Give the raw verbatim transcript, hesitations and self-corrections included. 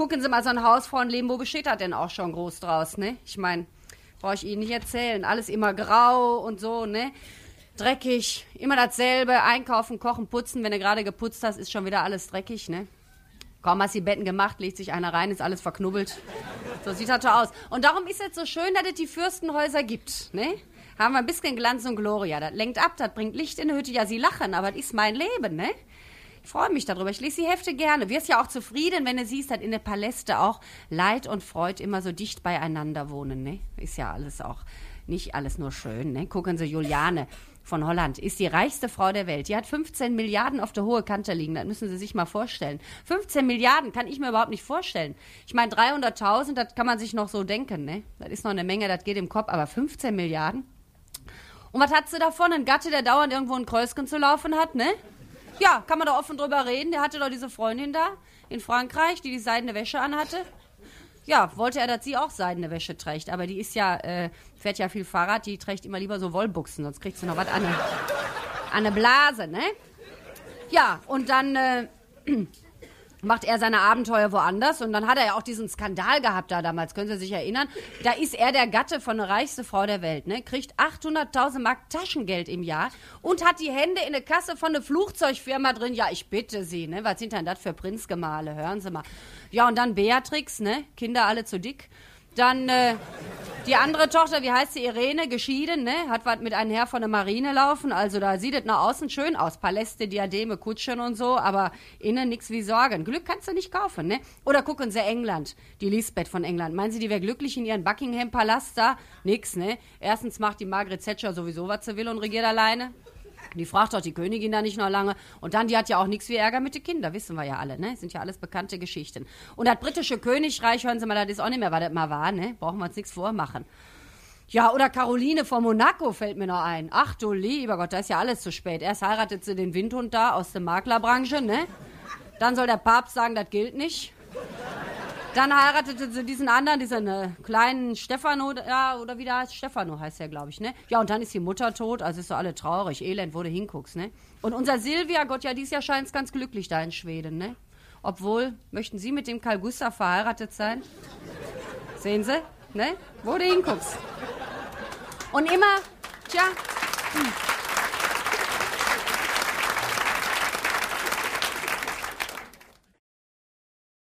gucken Sie mal, so ein Hausfrauenleben, wo besteht das denn auch schon groß draus, ne? Ich meine, brauche ich Ihnen nicht erzählen. Alles immer grau und so, ne? Dreckig, immer dasselbe, einkaufen, kochen, putzen. Wenn du gerade geputzt hast, ist schon wieder alles dreckig, ne? Kaum hast die Betten gemacht, legt sich einer rein, ist alles verknubbelt. So sieht das so aus. Und darum ist es so schön, dass es die Fürstenhäuser gibt, ne? Haben wir ein bisschen Glanz und Gloria. Das lenkt ab, das bringt Licht in die Hütte. Ja, Sie lachen, aber das ist mein Leben, ne? Ich freue mich darüber. Ich lese die Hefte gerne. Wirst ja auch zufrieden, wenn du siehst, dass in den Paläste auch Leid und Freud immer so dicht beieinander wohnen, ne? Ist ja alles auch nicht alles nur schön, ne? Gucken Sie, Juliane von Holland ist die reichste Frau der Welt. Die hat fünfzehn Milliarden auf der hohen Kante liegen. Das müssen Sie sich mal vorstellen. fünfzehn Milliarden kann ich mir überhaupt nicht vorstellen. Ich meine, dreihunderttausend, das kann man sich noch so denken, ne? Das ist noch eine Menge, das geht im Kopf. Aber fünfzehn Milliarden? Und was hat sie davon? Ein Gatte, der dauernd irgendwo ein Kreuzchen zu laufen hat, ne? Ja, kann man da offen drüber reden. Der hatte doch diese Freundin da in Frankreich, die die seidene Wäsche anhatte. Ja, wollte er, dass sie auch seidene Wäsche trägt. Aber die ist ja, äh, fährt ja viel Fahrrad, die trägt immer lieber so Wollbuchsen, sonst kriegt sie noch was an eine, an eine Blase, ne? Ja, und dann äh, macht er seine Abenteuer woanders. Und dann hat er ja auch diesen Skandal gehabt da damals, können Sie sich erinnern? Da ist er der Gatte von der reichsten Frau der Welt, ne? Kriegt achthunderttausend Mark Taschengeld im Jahr und hat die Hände in der Kasse von der Flugzeugfirma drin. Ja, ich bitte Sie, ne? Was sind denn das für Prinzgemahle? Hören Sie mal. Ja, und dann Beatrix, ne? Kinder alle zu dick. Dann äh, die andere Tochter, wie heißt sie, Irene, geschieden, ne? Hat was mit einem Herr von der Marine laufen. Also da sieht es nach außen schön aus. Paläste, Diademe, Kutschen und so, aber innen nix wie Sorgen. Glück kannst du nicht kaufen, ne? Oder gucken Sie England, die Lisbeth von England. Meinen Sie, die wäre glücklich in ihrem Buckingham-Palast da? Nix, ne? Erstens macht die Margaret Thatcher sowieso, was sie will und regiert alleine. Die fragt doch die Königin da nicht noch lange. Und dann, die hat ja auch nichts wie Ärger mit den Kindern, wissen wir ja alle, ne? Sind ja alles bekannte Geschichten. Und das britische Königreich, hören Sie mal, das ist auch nicht mehr, was das mal war, ne? Brauchen wir uns nichts vormachen. Ja, oder Caroline von Monaco fällt mir noch ein. Ach du lieber Gott, da ist ja alles zu spät. Erst heiratet sie den Windhund da aus der Maklerbranche, ne? Dann soll der Papst sagen, das gilt nicht. Dann heiratete sie diesen anderen, diesen äh, kleinen Stefano, ja, oder wie der heißt, Stefano heißt der, glaube ich, ne? Ja, und dann ist die Mutter tot, also ist so alle traurig, elend, wo du hinguckst, ne? Und unser Silvia, Gott, ja, dies Jahr scheint's ganz glücklich da in Schweden, ne? Obwohl, möchten Sie mit dem Carl Gustav verheiratet sein? Sehen Sie, ne? Wo du hinguckst. Und immer, tja, hm.